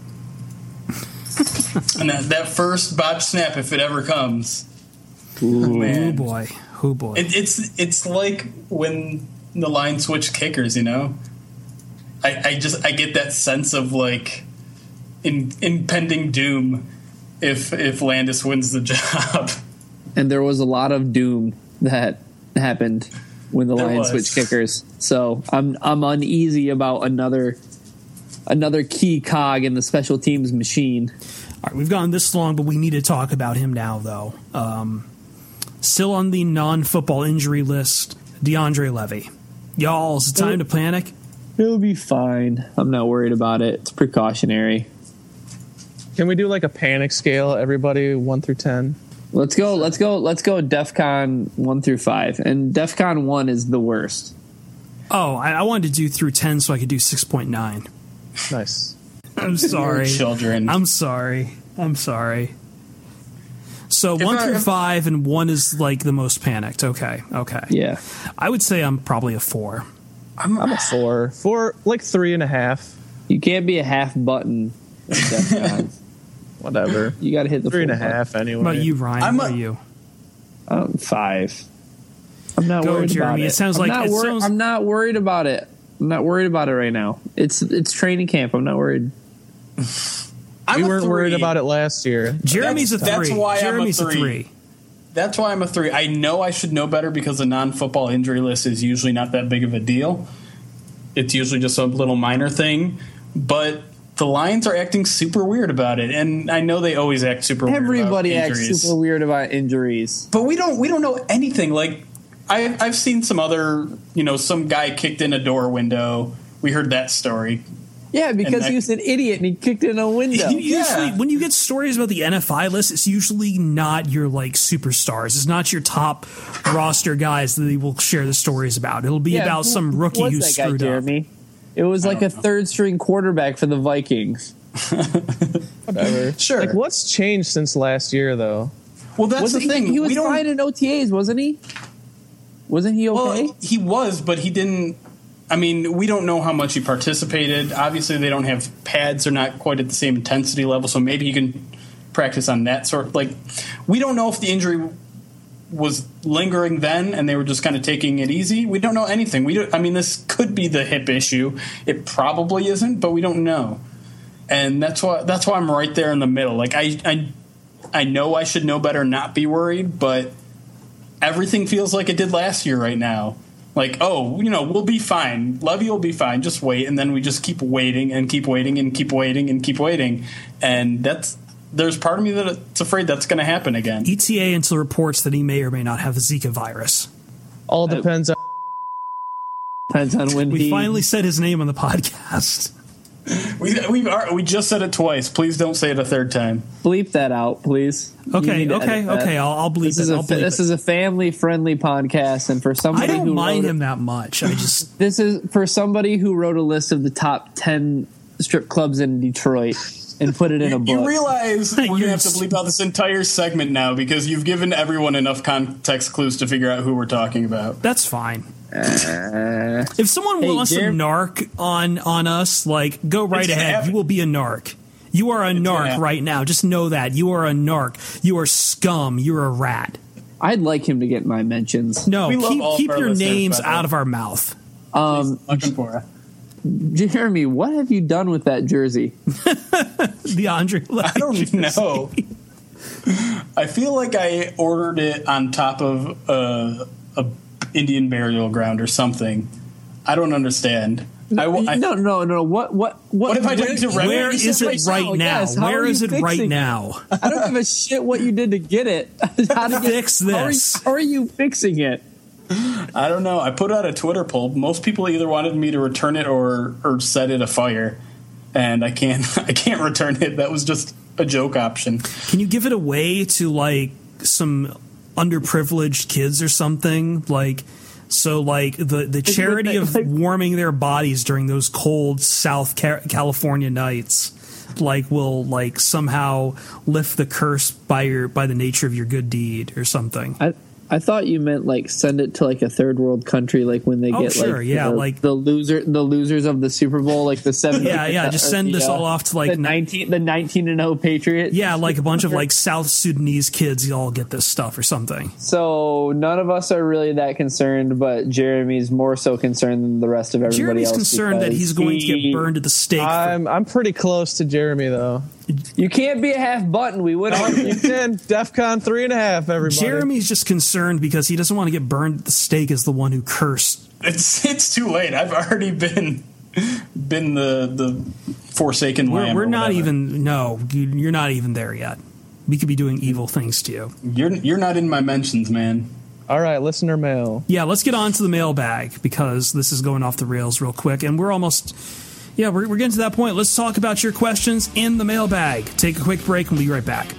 And that first botch snap, if it ever comes. Ooh, man. Oh boy. It's like when the Lions switch kickers, you know? I get that sense of like impending doom if Landis wins the job. And there was a lot of doom that happened when the Lions switched kickers. So I'm uneasy about another key cog in the special teams machine. All right, we've gone this long, but we need to talk about him now, though. Still on the non-football injury list, DeAndre Levy. Y'all, is it time to panic? He'll be fine. I'm not worried about it. It's precautionary. Can we do like a panic scale, everybody, 1 through 10? Let's go DEFCON 1 through 5. And DEFCON 1 is the worst. Oh, I wanted to do through 10 so I could do 6.9. Nice. I'm sorry. Children. I'm sorry. So 1 through 5, and 1 is like the most panicked. Okay. Yeah. I would say I'm probably a 4. I'm a 4. 4, like 3.5. You can't be a half button. Whatever. You got to hit the 3.5 anyway. What about you, Ryan? What are you? 5. I'm not worried Jeremy. about it. It sounds like I'm not worried about it. I'm not worried about it right now. It's training camp. I'm not worried. We weren't worried about it last year. Jeremy's a 3. That's why Jeremy's I'm a 3. That's why I'm a 3. I know I should know better because the non-football injury list is usually not that big of a deal. It's usually just a little minor thing. But the Lions are acting super weird about it, and I know they always act super weird about Everybody injuries. acts super weird about injuries. But we don't know anything. Like I've seen some other, some guy kicked in a door window. We heard that story. Yeah, because he was an idiot and he kicked in a window. Usually, when you get stories about the NFI list, it's usually not your like superstars. It's not your top roster guys that they will share the stories about. It'll be about some rookie who screwed up. It was like a third-string quarterback for the Vikings. Whatever. Sure. Like, what's changed since last year, though? Well, that's the thing. He was fine in OTAs, wasn't he? Wasn't he okay? Well, he was, but he didn't. I mean, we don't know how much he participated. Obviously, they don't have pads; they're not quite at the same intensity level. So maybe he can practice on that sort. Like, we don't know if the injury was lingering then, and they were just kind of taking it easy. We don't know anything. This could be the hip issue. It probably isn't, but we don't know. And that's why I'm right there in the middle. Like, I know I should know better, not be worried, but everything feels like it did last year right now. Like, we'll be fine. Levy will be fine. Just wait. And then we just keep waiting and keep waiting and keep waiting and keep waiting. And there's part of me that's afraid that's going to happen again. ETA until reports that he may or may not have the Zika virus. All depends on when we finally said his name on the podcast. We just said it twice. Please don't say it a third time. Bleep that out, please. Okay. I'll bleep it. This is a family-friendly podcast, and for somebody I don't mind him that much. This is for somebody who wrote a list of the top 10 strip clubs in Detroit and put it in a book. You realize we're going to have to bleep out this entire segment now because you've given everyone enough context clues to figure out who we're talking about. That's fine. If someone wants to narc on us, like, go right ahead. You will be a narc. You are a narc right now. Just know that. You are a narc. You are scum. You're a rat. I'd like him to get my mentions. No, keep your names out of our mouth. Looking for it. Jeremy, what have you done with that jersey? The Andre Lay I don't jersey. know. I feel like I ordered it on top of a Indian burial ground or something. I don't understand. No. What if I did it to Reddit? Where is it right now? Where is it right now? I don't give a shit what you did to get it. Fix this. How are you fixing it? I don't know. I put out a Twitter poll. Most people either wanted me to return it or set it afire, and I can't return it. That was just a joke option. Can you give it away to like some underprivileged kids or something? Like, so like the charity of warming their bodies during those cold South California nights, like, will like somehow lift the curse by the nature of your good deed or something. I thought you meant like send it to like a third world country, like when they get like the losers of the Super Bowl, like the 70. Just send this all off to like the 19-0 Patriots. Yeah, like a bunch of like South Sudanese kids. You all get this stuff or something. So none of us are really that concerned, but Jeremy's more so concerned than the rest of everybody else. Jeremy's concerned that he's going to get burned at the stake. I'm pretty close to Jeremy though. You can't be a half button. We would have. You can. DEFCON 3.5. Everybody. Jeremy's just concerned because he doesn't want to get burned at the stake as the one who cursed. It's too late. I've already been the forsaken lamb. We're not even. No, you're not even there yet. We could be doing evil things to you. You're not in my mentions, man. All right, listener mail. Yeah, let's get on to the mailbag because this is going off the rails real quick, and we're almost. Yeah, we're getting to that point. Let's talk about your questions in the mailbag. Take a quick break and we'll be right back.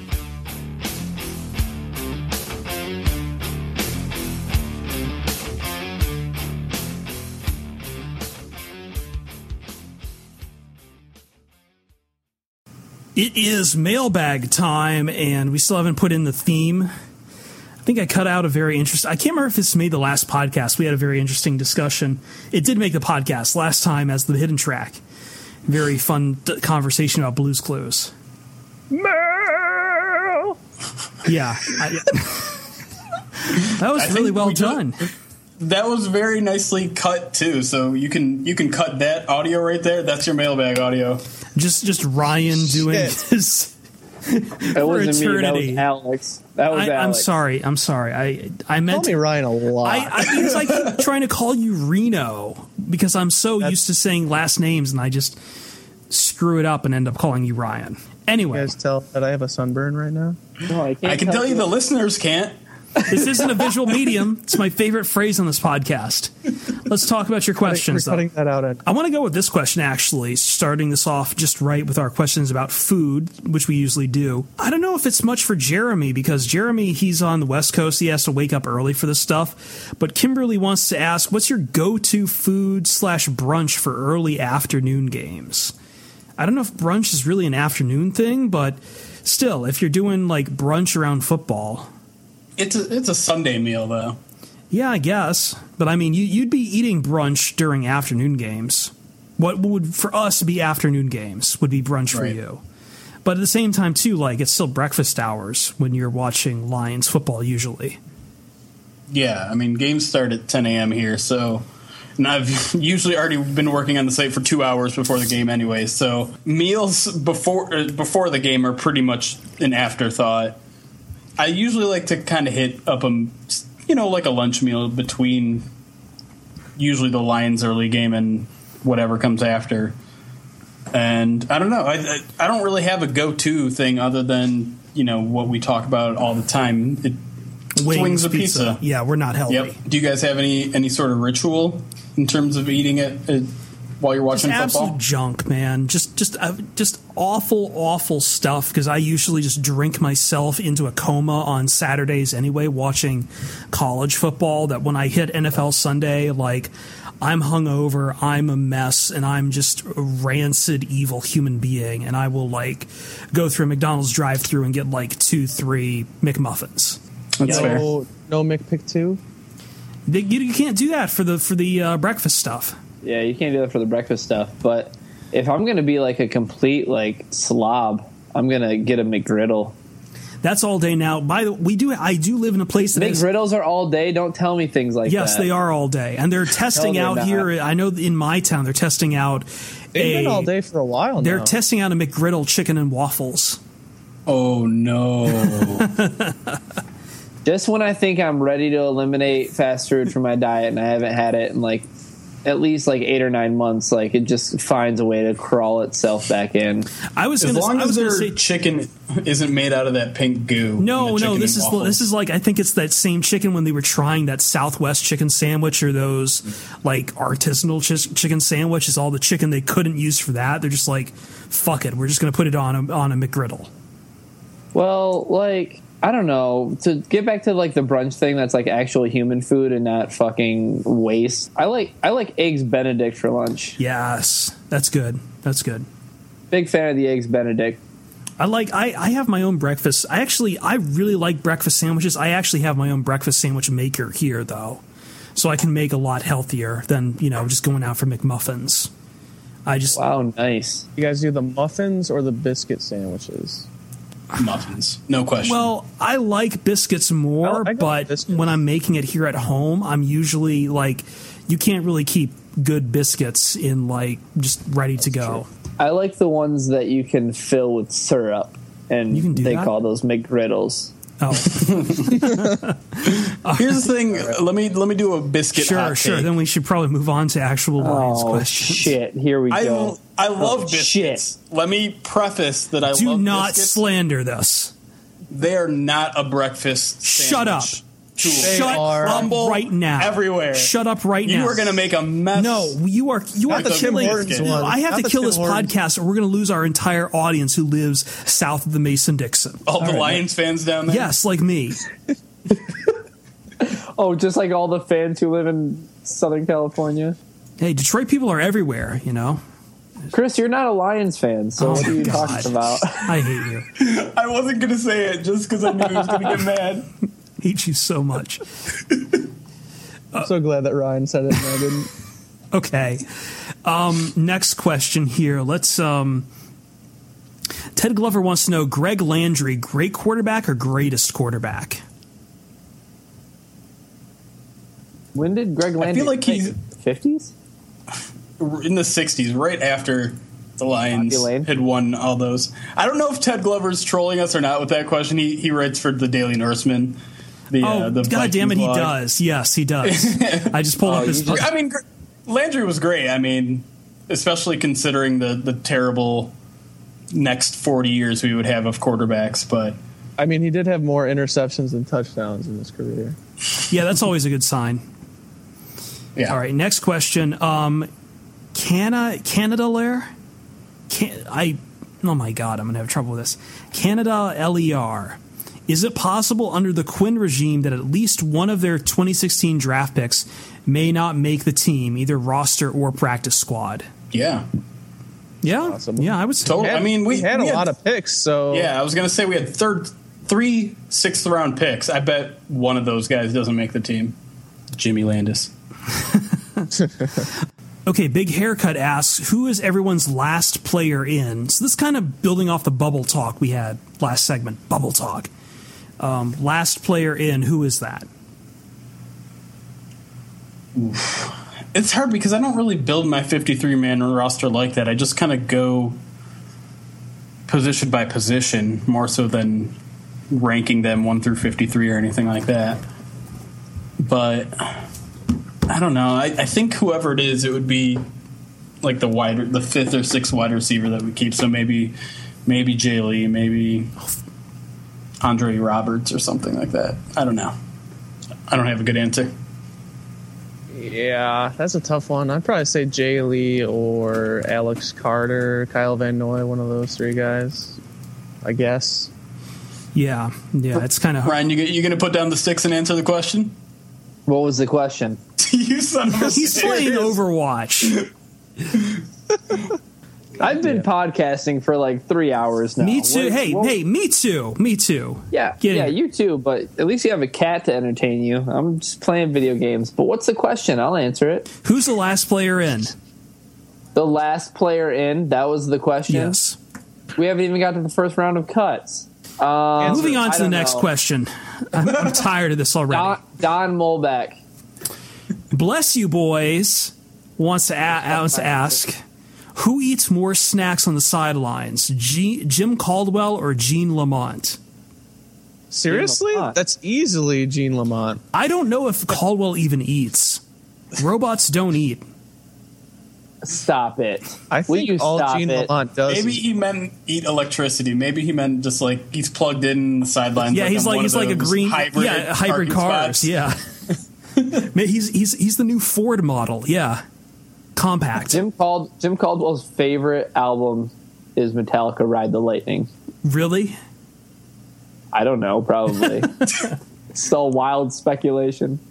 It is mailbag time, and we still haven't put in the theme. I think I cut out a very interesting... I can't remember if this made the last podcast. We had a very interesting discussion. It did make the podcast last time as the hidden track. Very fun conversation about Blue's Clues. Mail! Yeah. That was really well done. That was very nicely cut, too. So you can cut that audio right there. That's your mailbag audio. Just Ryan doing his... That wasn't me. That was Alex. Alex. I'm sorry. I meant call me Ryan a lot. Because I keep trying to call you Reno because I'm so used to saying last names and I just screw it up and end up calling you Ryan. Anyway, you guys tell that I have a sunburn right now. No, I can tell you the listeners can't. This isn't a visual medium. It's my favorite phrase on this podcast. Let's talk about your questions. We're cutting that out. I want to go with this question, actually, starting this off just right with our questions about food, which we usually do. I don't know if it's much for Jeremy, because Jeremy, he's on the West Coast. He has to wake up early for this stuff. But Kimberly wants to ask, what's your go-to food/brunch for early afternoon games? I don't know if brunch is really an afternoon thing, but still, if you're doing like brunch around football... It's a Sunday meal, though. Yeah, I guess. But, I mean, you'd be eating brunch during afternoon games. What would, for us, be afternoon games would be brunch for you. But at the same time, too, like, it's still breakfast hours when you're watching Lions football, usually. Yeah, I mean, games start at 10 a.m. here, so... And I've usually already been working on the site for 2 hours before the game anyway, so meals before the game are pretty much an afterthought. I usually like to kind of hit up like a lunch meal between usually the Lions early game and whatever comes after. And I don't know. I don't really have a go-to thing other than, what we talk about all the time. Wings or pizza. Yeah, we're not healthy. Yep. Do you guys have any sort of ritual in terms of eating it while you're watching just football? Absolute junk, man. Just awful stuff, because I usually just drink myself into a coma on Saturdays anyway, watching college football, that when I hit NFL Sunday, like, I'm hungover, I'm a mess, and I'm just a rancid, evil human being, and I will, like, go through a McDonald's drive-thru and get, like, 2-3 McMuffins. That's fair. No McPick 2? You can't do that for the breakfast stuff. Yeah, you can't do that for the breakfast stuff. But if I'm going to be like a complete like slob, I'm going to get a McGriddle. That's all day now. By the way, I do live in a place that McGriddles are all day. Don't tell me things like that. Yes, they are all day, and they're testing out here. I know in my town they're testing out. They've been all day for a while now. They're testing out a McGriddle chicken and waffles. Oh no! Just when I think I'm ready to eliminate fast food from my diet, and I haven't had it in like at least like 8 or 9 months, like it just finds a way to crawl itself back in. As long as their chicken isn't made out of that pink goo. No. This is like, I think it's that same chicken when they were trying that Southwest chicken sandwich, or those like artisanal chicken sandwiches. All the chicken they couldn't use for that, they're just like, fuck it, we're just going to put it on a McGriddle. Well, like, I don't know, to get back to like the brunch thing, that's like actual human food and not fucking waste. I like eggs Benedict for lunch. Yes, that's good. Big fan of the eggs Benedict. I have my own breakfast. I really like breakfast sandwiches. I actually have my own breakfast sandwich maker here, though, so I can make a lot healthier than just going out for McMuffins. Wow, nice. You guys do the muffins or the biscuit sandwiches? Muffins, no question. Well, I like biscuits more, but biscuits. When I'm making it here at home, I'm usually like, you can't really keep good biscuits in like just ready to go. True. I like the ones that you can fill with syrup, and they call those McGriddles. Oh. Here's the thing. Let me do a biscuit. Sure. Then we should probably move on to actual Lions questions. Shit, here we go. I love biscuits. Shit. Let me preface that I love biscuits. Do not slander this. They are not a breakfast sandwich. Shut up. Shut up right now. Everywhere. Shut up right now. You are going to make a mess. No, you are killing. I have to kill this podcast, or we're going to lose our entire audience who lives south of the Mason-Dixon. All the Lions fans down there? Yes, like me. Oh, just like all the fans who live in Southern California? Hey, Detroit people are everywhere, Chris, you're not a Lions fan, so what are you talking about? I hate you. I wasn't going to say it just because I knew he was going to get mad. Hate you so much. I'm so glad that Ryan said it and I didn't. Okay. Next question here. Let's. Ted Glover wants to know, Greg Landry, great quarterback or greatest quarterback? When did Greg Landry? I feel like he's 50s? In the 60s, right after the Lions had won all those. I don't know if Ted Glover's trolling us or not with that question. He writes for the Daily Norseman. God damn it, he does. Yes, he does. I just pulled up his... I mean, Landry was great. I mean, especially considering the terrible next 40 years we would have of quarterbacks. But I mean, he did have more interceptions than touchdowns in his career. Yeah, that's always a good sign. Yeah. All right, next question. Canada Lair? Oh my God, I'm going to have trouble with this. Canada LER. Is it possible under the Quinn regime that at least one of their 2016 draft picks may not make the team, either roster or practice squad? Yeah. Yeah? Possible. Yeah, I would say. Totally. We had a lot of picks, so... Yeah, I was going to say we had 3 sixth-round picks. I bet one of those guys doesn't make the team. Jimmy Landis. Okay, Big Haircut asks, who is everyone's last player in? So this is kind of building off the bubble talk we had last segment. Bubble talk. Last player in, who is that? Oof. It's hard because I don't really build my 53-man roster like that. I just kind of go position by position more so than ranking them 1 through 53 or anything like that. But I don't know. I think whoever it is, it would be like the 5th or 6th wide receiver that we keep. So maybe Jay Lee, maybe Andre Roberts or something like that. I don't know. I don't have a good answer. Yeah, that's a tough one. I'd probably say Jay Lee or Alex Carter, Kyle Van Noy, one of those three guys, I guess. Yeah, it's kind of hard. Ryan, you going to put down the sticks and answer the question? What was the question? You son of a He's playing Overwatch. I've been podcasting for like 3 hours now. Me too. Hey, me too. Yeah, you too. But at least you have a cat to entertain you. I'm just playing video games. But what's the question? I'll answer it. Who's the last player in? The last player in. That was the question. Yes. We haven't even got to the first round of cuts. Moving on to the next question. I'm tired of this already. Don Molbeck. Bless you, boys. Wants to ask, who eats more snacks on the sidelines, Jim Caldwell or Gene Lamont? Seriously? That's easily Gene Lamont. I don't know if Caldwell even eats. Robots don't eat. Stop it. I think all Gene Lamont does. Maybe he meant eat electricity. Maybe he meant just like he's plugged in the sidelines. Yeah, he's like a green hybrid cars. Yeah. he's the new Ford model. Yeah. Compact. Jim Caldwell's favorite album is Metallica Ride the Lightning. Really? I don't know, probably. Still wild speculation.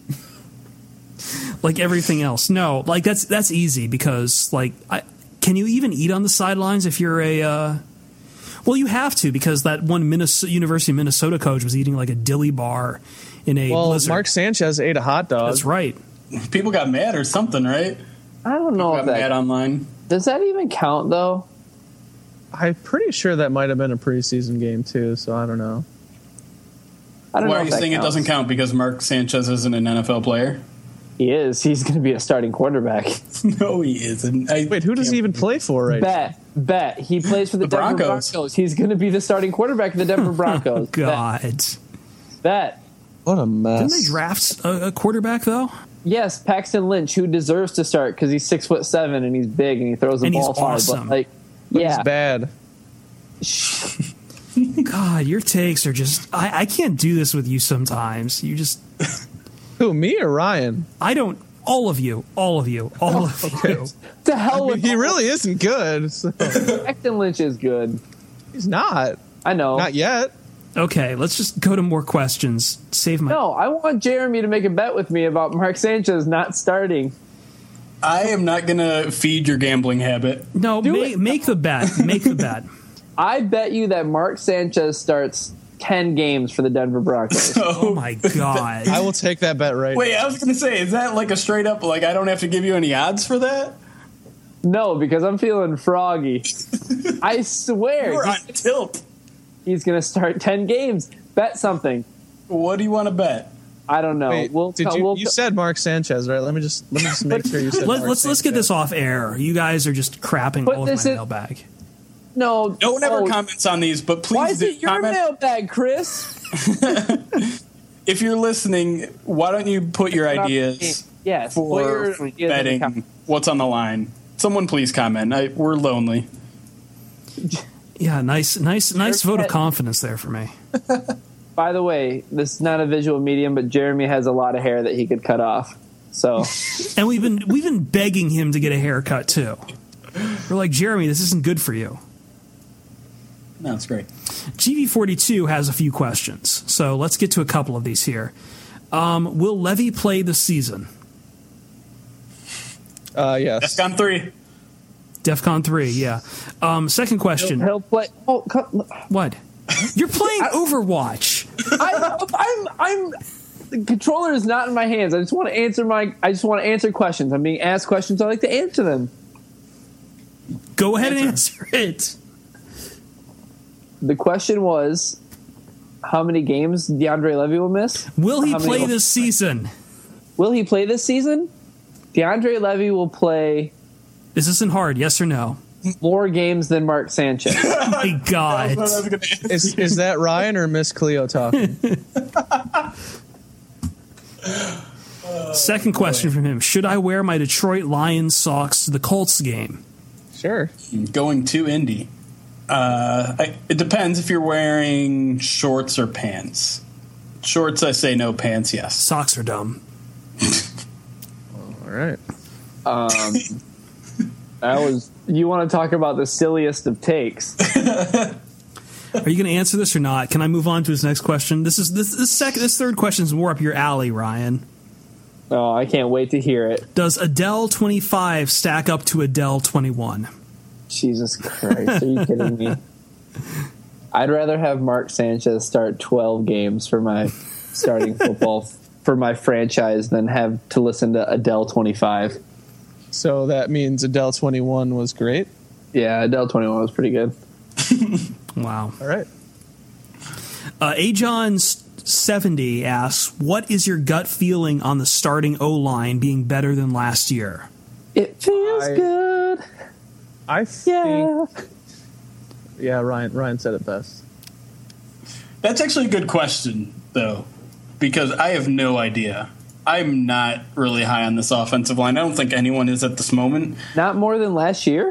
Like everything else. No, like that's easy because like can you even eat on the sidelines if you're a well, you have to because that one University of Minnesota coach was eating like a dilly bar in a blizzard. Mark Sanchez ate a hot dog. That's right. People got mad or something, right? I don't know if that mad online. Does that even count though? I'm pretty sure that might have been a preseason game too, so I don't know. Why are you saying it doesn't count? Because Mark Sanchez isn't an NFL player? He is. He's going to be a starting quarterback. No, he isn't. Wait, who does he even play for right now? Bet. He plays for the Denver Broncos. He's going to be the starting quarterback of the Denver Broncos. Oh, God. Bet. What a mess. Didn't they draft a quarterback, though? Yes, Paxton Lynch, who deserves to start because he's 6'7" and he's big and he throws the ball far. Awesome. But he's bad. God, your takes are just... I can't do this with you sometimes. You just... Who, me or Ryan? I don't... All of you. Okay. The hell with he really isn't good. So. Paxton Lynch is good. He's not. I know. Not yet. Okay, let's just go to more questions. No, I want Jeremy to make a bet with me about Mark Sanchez not starting. I am not going to feed your gambling habit. No, make the bet. Make the bet. I bet you that Mark Sanchez starts 10 games for the Denver Broncos. Oh my God. I will take that bet right Wait, now. I was going to say, is that like a straight up, like I don't have to give you any odds for that? No, because I'm feeling froggy. I swear. You're on tilt. He's going to start 10 games. Bet something. What do you want to bet? I don't know. Wait, you said Mark Sanchez, right? Let me just make sure you said let's get this off air. You guys are just crapping all over my mailbag. No one ever comments on these, but please. Why is it your mailbag, Chris? If you're listening, why don't you put your ideas for betting what's on the line? Someone please comment. We're lonely. Yeah, nice vote of confidence there for me. By the way, this is not a visual medium, but Jeremy has a lot of hair that he could cut off. So, and we've been begging him to get a haircut too. We're like, Jeremy, this isn't good for you. No, it's great. GV42 has a few questions, so let's get to a couple of these here. Will Levy play this season? Yes. DEFCON 3. DEFCON 3, yeah. Second question. He'll play. Oh, what? You're playing Overwatch. I'm. The controller is not in my hands. I just want to answer questions. I'm being asked questions. I like to answer them. Go ahead and answer it. The question was, how many games DeAndre Levy will miss? Will he play this season? Will he play this season? DeAndre Levy will play. This isn't hard. Yes or no? More games than Mark Sanchez. Oh my God. Is that Ryan or Miss Cleo talking? Second question from him. Should I wear my Detroit Lions socks to the Colts game? Sure. Going to Indy. It depends if you're wearing shorts or pants. Shorts, I say no. Pants, yes. Socks are dumb. right. You want to talk about the silliest of takes? Are you going to answer this or not? Can I move on to his next question? This third question is more up your alley, Ryan. Oh, I can't wait to hear it. Does Adele 25 stack up to Adele 21? Jesus Christ, are you kidding me? I'd rather have Mark Sanchez start 12 games for my starting football for my franchise than have to listen to Adele 25. So that means Adele 21 was great? Yeah, Adele 21 was pretty good. Wow. All right. Ajon70 asks, what is your gut feeling on the starting O-line being better than last year? It feels good. I think... Yeah, Ryan said it best. That's actually a good question, though, because I have no idea. I'm not really high on this offensive line. I don't think anyone is at this moment. Not more than last year?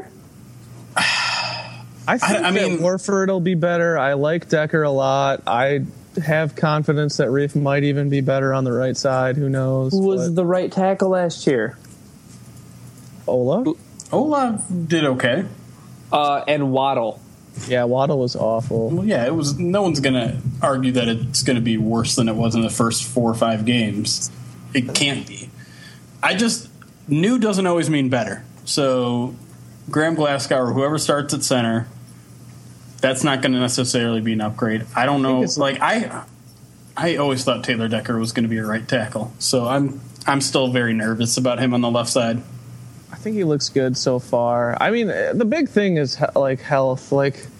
I mean, Warford will be better. I like Decker a lot. I have confidence that Reef might even be better on the right side. Who knows? Who was the right tackle last year? Ola? Ola did okay. And Waddle. Yeah, Waddle was awful. Well, yeah, it was. No one's going to argue that it's going to be worse than it was in the first 4 or 5 games. It can't be. New doesn't always mean better. So Graham Glasgow or whoever starts at center, that's not going to necessarily be an upgrade. I don't know. I always thought Taylor Decker was going to be a right tackle. So I'm still very nervous about him on the left side. I think he looks good so far. I mean, the big thing is health.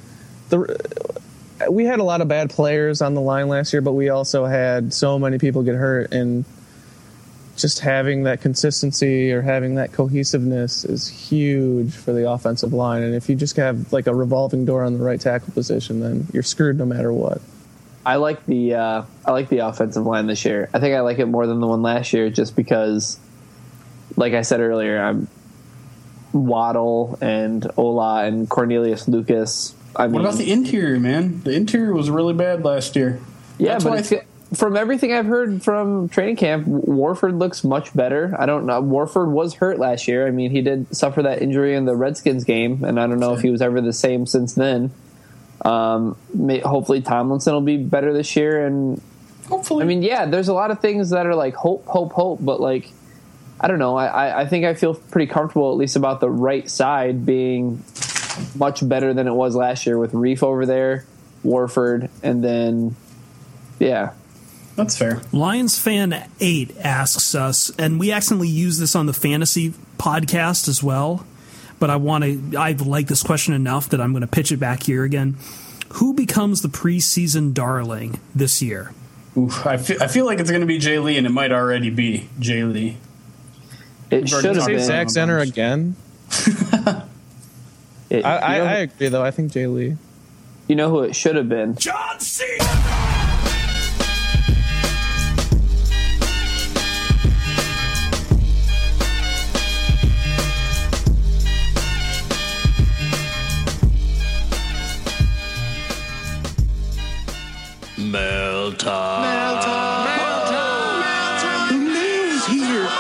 We had a lot of bad players on the line last year, but we also had so many people get hurt, and just having that consistency or having that cohesiveness is huge for the offensive line. And if you just have a revolving door on the right tackle position, then you're screwed no matter what. I like the offensive line this year. I think I like it more than the one last year, just because, like I said earlier, I'm Waddle and Ola and Cornelius Lucas. What about the interior, man? The interior was really bad last year. Yeah, but from everything I've heard from training camp, Warford looks much better. I don't know. Warford was hurt last year. I mean, he did suffer that injury in the Redskins game, and I don't know if he was ever the same since then. Hopefully Tomlinson will be better this year, and hopefully. I mean, yeah, there's a lot of things that are hope, but I don't know. I think I feel pretty comfortable, at least about the right side being much better than it was last year with Reef over there, Warford, and then, yeah. That's fair. Lions Fan 8 asks us, and we accidentally used this on the fantasy podcast as well, but I like this question enough that I'm going to pitch it back here again. Who becomes the preseason darling this year? Oof, I feel like it's going to be Jay Lee, and it might already be Jay Lee. It should have been Zach Zenner again. I agree, though. I think Jay Lee. You know who it should have been? John C. Mail time. Mail time. Mail time. Mail time. The mail's here.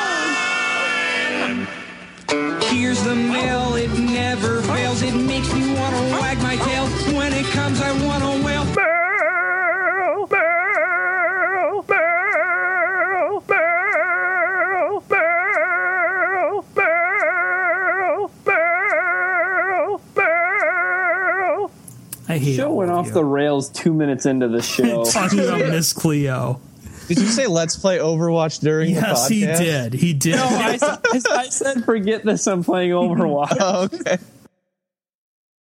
Here's the mail. It never fails. It makes me want to wag my tail. When it comes, I want to wail. Mail, mail, mail, mail, mail, mail, mail, mail. I hate Show went off the rails 2 minutes into the show. Talking about Miss Cleo. Did you say let's play Overwatch during the podcast? Yes, he did. No, I said forget this. I'm playing Overwatch. Oh, okay.